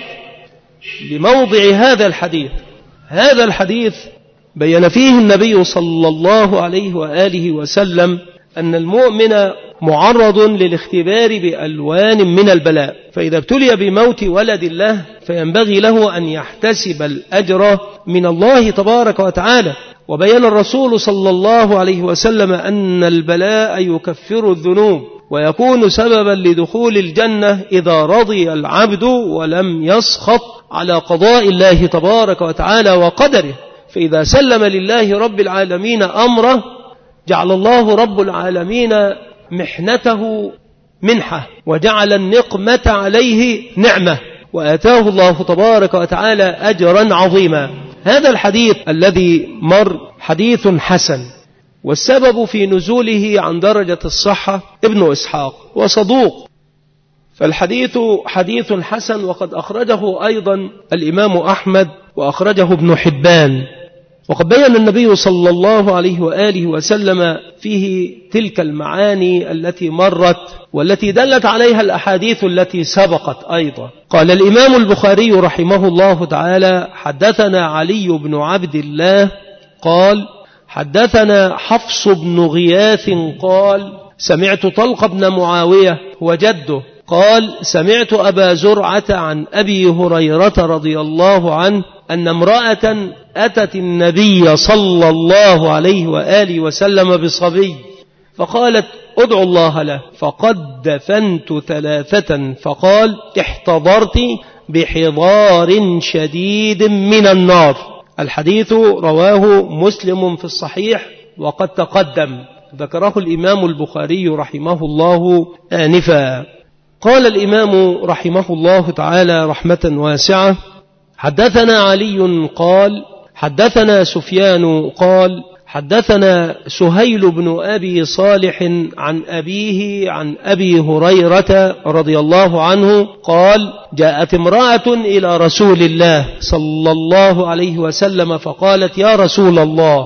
لموضع هذا الحديث. هذا الحديث بين فيه النبي صلى الله عليه وآله وسلم أن المؤمن معرض للاختبار بألوان من البلاء، فإذا ابتلي بموت ولد الله فينبغي له أن يحتسب الأجر من الله تبارك وتعالى. وبين الرسول صلى الله عليه وسلم أن البلاء يكفر الذنوب ويكون سببا لدخول الجنة إذا رضي العبد ولم يسخط على قضاء الله تبارك وتعالى وقدره. فإذا سلم لله رب العالمين أمره جعل الله رب العالمين محنته منحة، وجعل النقمة عليه نعمة، وآتاه الله تبارك وتعالى أجرا عظيما. هذا الحديث الذي مر حديث حسن، والسبب في نزوله عن درجة الصحة ابن إسحاق وصدوق، فالحديث حديث حسن، وقد أخرجه أيضا الإمام أحمد وأخرجه ابن حبان. وقد بين النبي صلى الله عليه وآله وسلم فيه تلك المعاني التي مرت والتي دلت عليها الأحاديث التي سبقت أيضا. قال الإمام البخاري رحمه الله تعالى: حدثنا علي بن عبد الله قال حدثنا حفص بن غياث قال سمعت طلق بن معاوية وجده قال سمعت أبا زرعة عن أبي هريرة رضي الله عنه أن امرأة أتت النبي صلى الله عليه وآله وسلم بصبي فقالت ادعوا الله له، فقد دفنت ثلاثة، فقال احتضرت بحضار شديد من النار. الحديث رواه مسلم في الصحيح وقد تقدم، ذكره الإمام البخاري رحمه الله آنفا. قال الإمام رحمه الله تعالى رحمة واسعة: حدثنا علي قال حدثنا سفيان قال حدثنا سهيل بن أبي صالح عن أبيه عن أبي هريرة رضي الله عنه قال جاءت امرأة إلى رسول الله صلى الله عليه وسلم فقالت: يا رسول الله،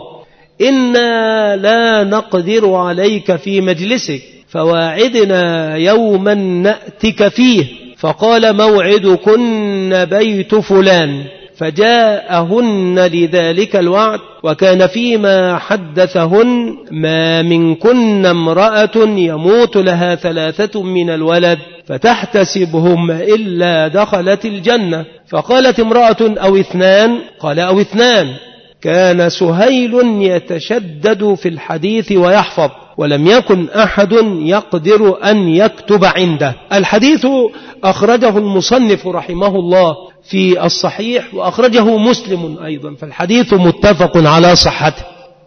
إنا لا نقدر عليك في مجلسك، فواعدنا يوما نأتك فيه. فقال: موعدكن بيت فلان. فجاءهن لذلك الوعد، وكان فيما حدثهن: ما منكن امرأة يموت لها ثلاثة من الولد فتحتسبهم إلا دخلت الجنة. فقالت امرأة: أو اثنان؟ قال: أو اثنان. كان سهيل يتشدد في الحديث ويحفظ، ولم يكن أحد يقدر أن يكتب عنده. الحديث أخرجه المصنف رحمه الله في الصحيح وأخرجه مسلم أيضا، فالحديث متفق على صحته.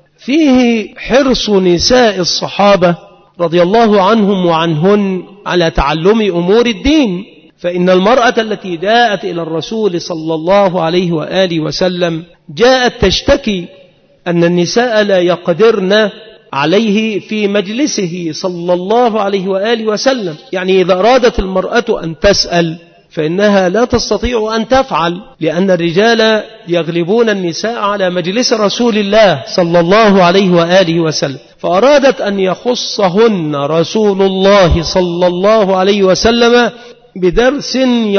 فيه حرص نساء الصحابة رضي الله عنهم وعنهن على تعلم أمور الدين، فإن المرأة التي جاءت إلى الرسول صلى الله عليه وآله وسلم جاءت تشتكي أن النساء لا يقدرن عليه في مجلسه صلى الله عليه وآله وسلم. يعني إذا أرادت المرأة أن تسأل فإنها لا تستطيع أن تفعل، لأن الرجال يغلبون النساء على مجلس رسول الله صلى الله عليه وآله وسلم، فأرادت أن يخصهن رسول الله صلى الله عليه وسلم بدرس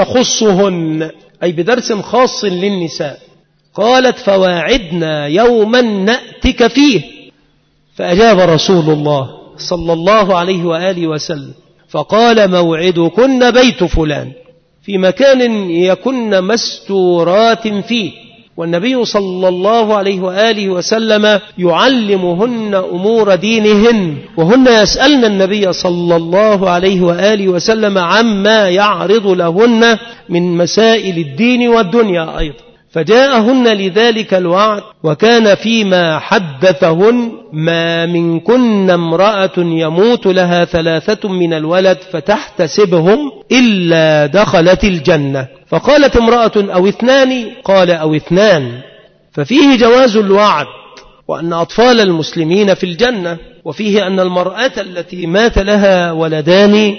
يخصهن، أي بدرس خاص للنساء. قالت: فواعدنا يوما نأتك فيه. فأجاب رسول الله صلى الله عليه وآله وسلم فقال: موعدكن بيت فلان، في مكان يكن مستورات فيه. والنبي صلى الله عليه وآله وسلم يعلمهن أمور دينهن، وهن يسألن النبي صلى الله عليه وآله وسلم عما يعرض لهن من مسائل الدين والدنيا أيضا. فجاءهن لذلك الوعد، وكان فيما حدثهن: ما منكن امرأة يموت لها ثلاثة من الولد فتحتسبهم إلا دخلت الجنة. فقالت امرأة: أو اثنان؟ قال: أو اثنان. ففيه جواز الوعد، وأن أطفال المسلمين في الجنة، وفيه أن المرأة التي مات لها ولدان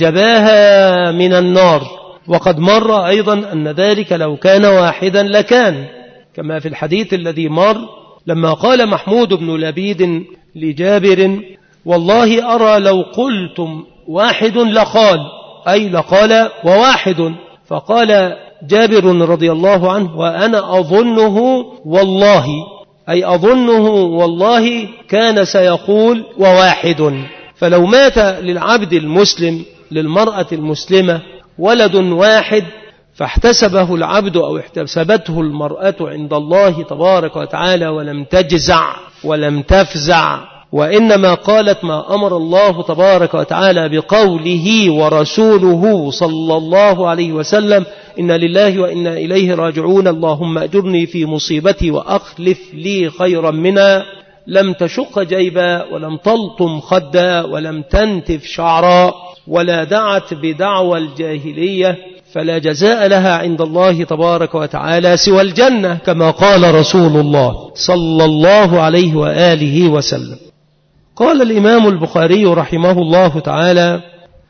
حجباها من النار. وقد مر أيضا أن ذلك لو كان واحدا لكان، كما في الحديث الذي مر لما قال محمود بن لبيد لجابر: والله أرى لو قلتم واحد لقال، أي لقال وواحد. فقال جابر رضي الله عنه: وأنا أظنه والله، أي أظنه والله كان سيقول وواحد. فلو مات للعبد المسلم للمرأة المسلمة ولد واحد فاحتسبه العبد أو احتسبته المرأة عند الله تبارك وتعالى ولم تجزع ولم تفزع، وإنما قالت ما أمر الله تبارك وتعالى بقوله ورسوله صلى الله عليه وسلم: إن لله وإنا إليه راجعون، اللهم أجرني في مصيبتي وأخلف لي خيرا منها. لم تشق جيبا ولم تلطم خدا ولم تنتف شعرا ولا دعت بدعوى الجاهلية، فلا جزاء لها عند الله تبارك وتعالى سوى الجنة، كما قال رسول الله صلى الله عليه وآله وسلم. قال الإمام البخاري رحمه الله تعالى: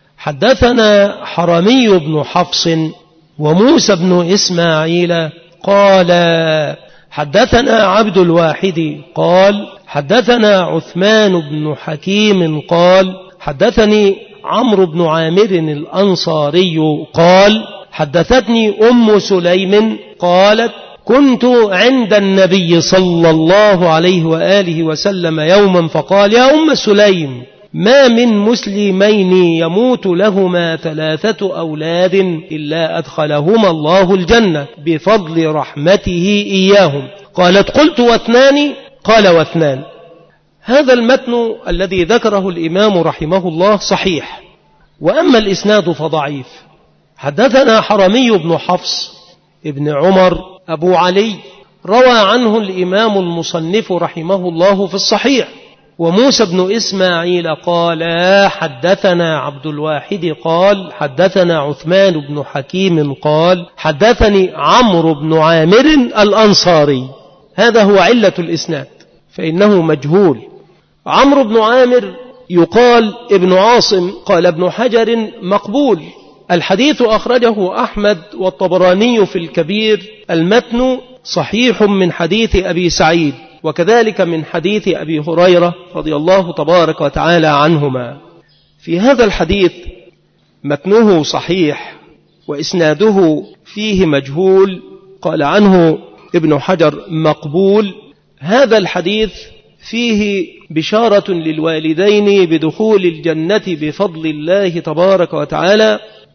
حدثنا حرمي بن حفص وموسى بن إسماعيل قال حدثنا عبد الواحد قال حدثنا عثمان بن حكيم قال حدثني عمرو بن عامر الأنصاري قال حدثتني أم سليم قالت: كنت عند النبي صلى الله عليه وآله وسلم يوما فقال: يا أم سليم، ما من مسلمين يموت لهما ثلاثة أولاد إلا أدخلهما الله الجنة بفضل رحمته إياهم. قالت: قلت: واثنان؟ قال: واثنان. هذا المتن الذي ذكره الإمام رحمه الله صحيح، وأما الإسناد فضعيف. حدثنا حرمي بن حفص ابن عمر أبو علي، روى عنه الإمام المصنف رحمه الله في الصحيح. وموسى بن إسماعيل قال حدثنا عبد الواحد قال حدثنا عثمان بن حكيم قال حدثني عمرو بن عامر الأنصاري. هذا هو علة الإسناد، فإنه مجهول. عمرو بن عامر يقال ابن عاصم، قال ابن حجر مقبول. الحديث أخرجه أحمد والطبراني في الكبير. المتن صحيح من حديث أبي سعيد، وكذلك من حديث أبي هريرة رضي الله تبارك وتعالى عنهما. في هذا الحديث متنه صحيح وإسناده فيه مجهول، قال عنه ابن حجر مقبول. هذا الحديث فيه بشارة للوالدين بدخول الجنة بفضل الله تبارك وتعالى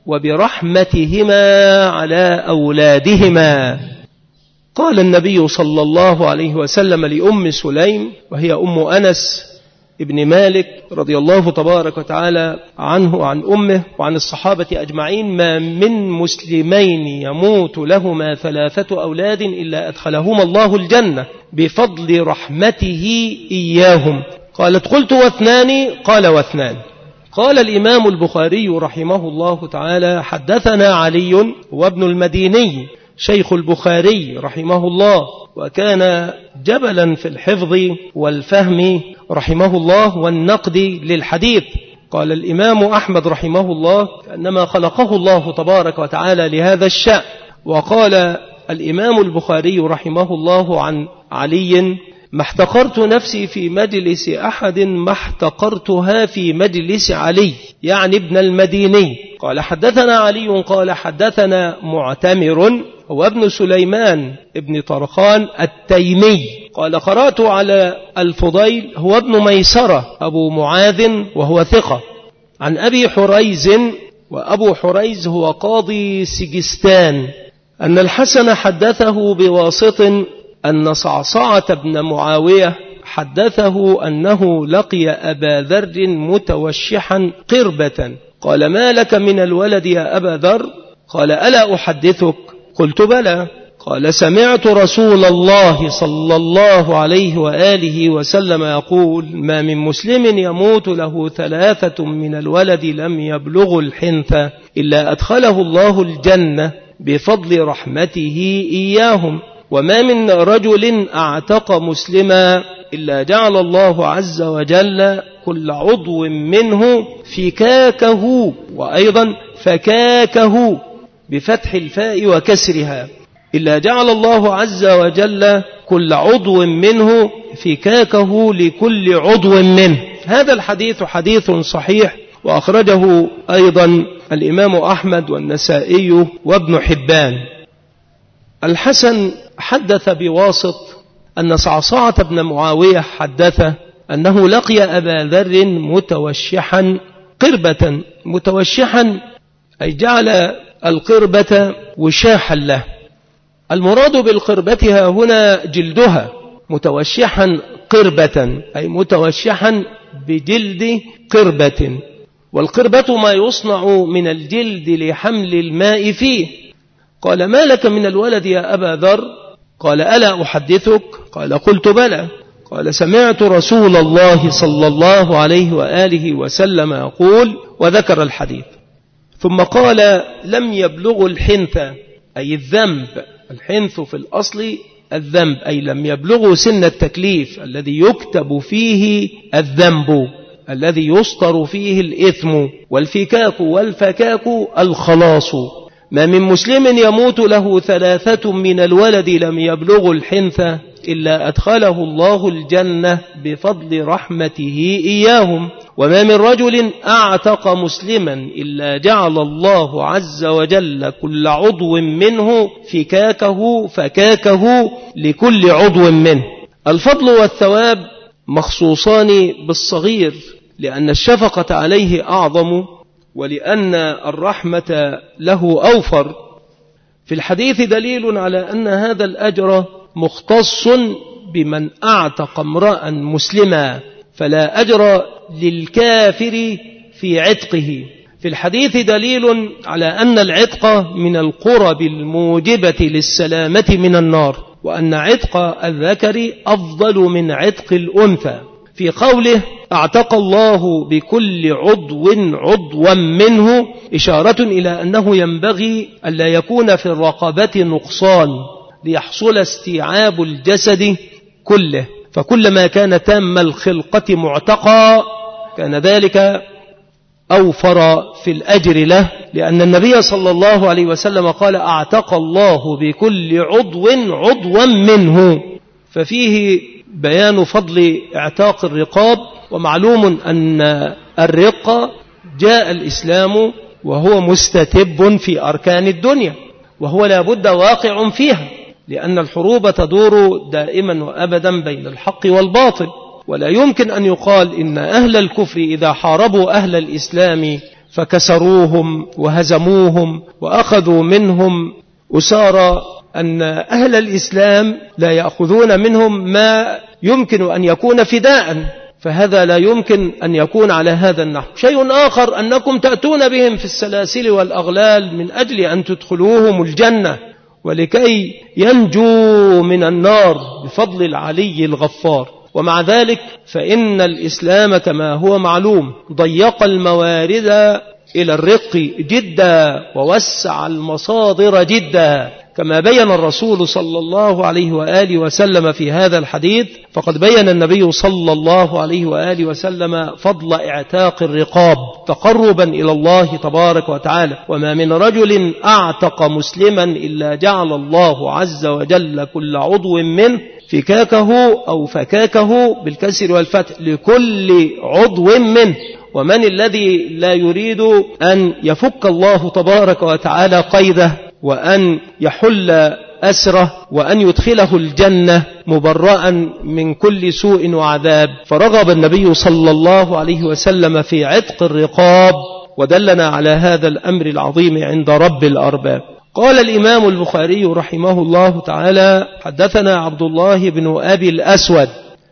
وبرحمتهما على أولادهما. قال النبي صلى الله عليه وسلم لأم سليم، وهي أم أنس ابن مالك رضي الله تبارك وتعالى عنه وعن أمه وعن الصحابة أجمعين: ما من مسلمين يموت لهما ثلاثة أولاد إلا أدخلهما الله الجنة بفضل رحمته إياهم. قالت: قلت واثنان؟ قال: واثنان. قال الإمام البخاري رحمه الله تعالى: حدثنا علي وابن المديني شيخ البخاري رحمه الله، وكان جبلا في الحفظ والفهم رحمه الله والنقد للحديث. قال الإمام أحمد رحمه الله: كأنما خلقه الله تبارك وتعالى لهذا الشأن. وقال الإمام البخاري رحمه الله عن علي: ما احتقرت نفسي في مجلس أحد ما احتقرتها في مجلس علي، يعني ابن المديني. قال: حدثنا علي قال: حدثنا معتمر هو ابن سليمان ابن طرخان التيمي قال: قرأت على الفضيل هو ابن ميسرة أبو معاذ وهو ثقة، عن أبي حريز، وأبو حريز هو قاضي سجستان، أن الحسن حدثه بواسط أن صعصعة بن معاوية حدثه أنه لقي أبا ذر متوشحا قربة. قال: ما لك من الولد يا أبا ذر؟ قال: ألا أحدثك؟ قلت: بلى. قال: سمعت رسول الله صلى الله عليه وآله وسلم يقول: ما من مسلم يموت له ثلاثة من الولد لم يبلغ الحنث إلا أدخله الله الجنة بفضل رحمته إياهم، وما من رجل أعتق مسلما إلا جعل الله عز وجل كل عضو منه فكاكه، وأيضا فكاكه بفتح الفاء وكسرها، إلا جعل الله عز وجل كل عضو منه فكاكه لكل عضو منه. هذا الحديث حديث صحيح، وأخرجه أيضا الإمام أحمد والنسائي وابن حبان. الحسن حدث بواسط أن صعصعة بن معاوية حدث أنه لقي أبا ذر متوشحا قربة. متوشحا أي جعل القربة وشاحا له. المراد بالقربة هنا جلدها، متوشحا قربة أي متوشحا بجلد قربة، والقربة ما يصنع من الجلد لحمل الماء فيه. قال: ما لك من الولد يا أبا ذر؟ قال: ألا أحدثك؟ قال: قلت: بلى. قال: سمعت رسول الله صلى الله عليه وآله وسلم يقول، وذكر الحديث. ثم قال: لم يبلغ الحنث أي الذنب. الحنث في الأصل الذنب، أي لم يبلغ سن التكليف الذي يكتب فيه الذنب، الذي يسطر فيه الإثم. والفكاك والفكاك الخلاص. ما من مسلم يموت له ثلاثة من الولد لم يبلغ الحنث إلا أدخله الله الجنة بفضل رحمته إياهم، وما من رجل أعتق مسلما إلا جعل الله عز وجل كل عضو منه فكاكه فكاكه لكل عضو منه. الفضل والثواب مخصوصان بالصغير لأن الشفقة عليه أعظم، ولأن الرحمة له أوفر. في الحديث دليل على أن هذا الأجر مختص بمن أعتق امرأ مسلما، فلا أجر للكافر في عتقه. في الحديث دليل على أن العتق من القرب الموجبة للسلامة من النار، وأن عتق الذكر أفضل من عتق الأنثى. في قوله: أعتق الله بكل عضو عضوا منه، إشارة إلى أنه ينبغي ألا يكون في الرقبة نقصان ليحصل استيعاب الجسد كله، فكلما كان تام الخلقة معتقى كان ذلك أوفر في الأجر له، لأن النبي صلى الله عليه وسلم قال: أعتق الله بكل عضو عضوا منه. ففيه بيان فضل اعتاق الرقاب. ومعلوم أن الرق جاء الإسلام وهو مستتب في أركان الدنيا، وهو لا بد واقع فيها، لأن الحروب تدور دائما وأبدا بين الحق والباطل، ولا يمكن أن يقال إن أهل الكفر إذا حاربوا أهل الإسلام فكسروهم وهزموهم وأخذوا منهم أسارى أن أهل الإسلام لا يأخذون منهم ما يمكن أن يكون فداء، فهذا لا يمكن أن يكون على هذا النحو. شيء آخر أنكم تأتون بهم في السلاسل والأغلال من أجل أن تدخلوهم الجنة ولكي ينجوا من النار بفضل العلي الغفار. ومع ذلك فإن الإسلام كما هو معلوم ضيق الموارد إلى الرق جدا ووسع المصادر جدا، كما بين الرسول صلى الله عليه وآله وسلم في هذا الحديث. فقد بين النبي صلى الله عليه وآله وسلم فضل اعتاق الرقاب تقربا إلى الله تبارك وتعالى. وما من رجل أعتق مسلما إلا جعل الله عز وجل كل عضو منه فكاكه أو فكاكه بالكسر والفتح لكل عضو منه. ومن الذي لا يريد أن يفك الله تبارك وتعالى قيده وأن يحل أسره وأن يدخله الجنة مبرأ من كل سوء وعذاب؟ فرغب النبي صلى الله عليه وسلم في عتق الرقاب ودلنا على هذا الأمر العظيم عند رب الأرباب. قال الإمام البخاري رحمه الله تعالى: حدثنا عبد الله بن أبي الأسود.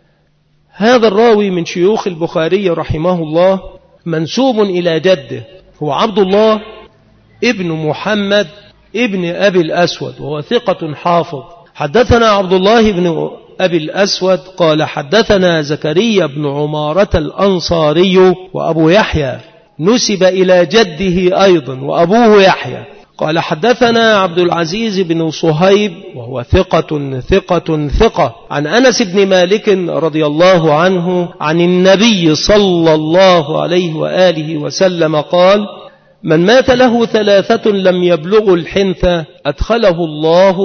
هذا الراوي من شيوخ البخاري رحمه الله منسوب إلى جده، هو عبد الله ابن محمد ابن أبي الأسود، وهو ثقة حافظ. حدثنا عبد الله بن أبي الأسود قال حدثنا زكريا بن عمارة الأنصاري وأبو يحيى، نسب إلى جده أيضا وأبوه يحيى. قال حدثنا عبد العزيز بن صهيب وهو ثقة ثقة ثقة عن أنس بن مالك رضي الله عنه عن النبي صلى الله عليه وآله وسلم قال: من مات له ثلاثة لم يبلغوا الحنث أدخله الله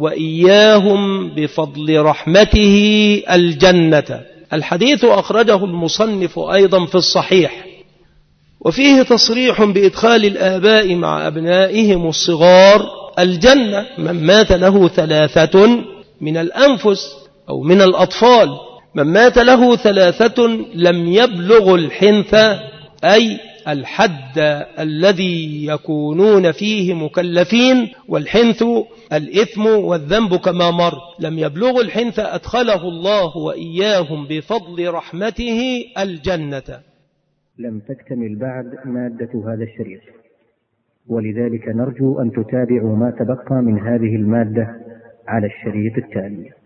وإياهم بفضل رحمته الجنة. الحديث أخرجه المصنف أيضا في الصحيح، وفيه تصريح بإدخال الآباء مع أبنائهم الصغار الجنة. من مات له ثلاثة من الأنفس أو من الأطفال، من مات له ثلاثة لم يبلغ الحنث أي الحد الذي يكونون فيه مكلفين، والحنث الإثم والذنب كما مر، لم يبلغ الحنث أدخله الله وإياهم بفضل رحمته الجنة. لم تكتمل بعد مادة هذا الشريط، ولذلك نرجو أن تتابعوا ما تبقى من هذه المادة على الشريط التالي.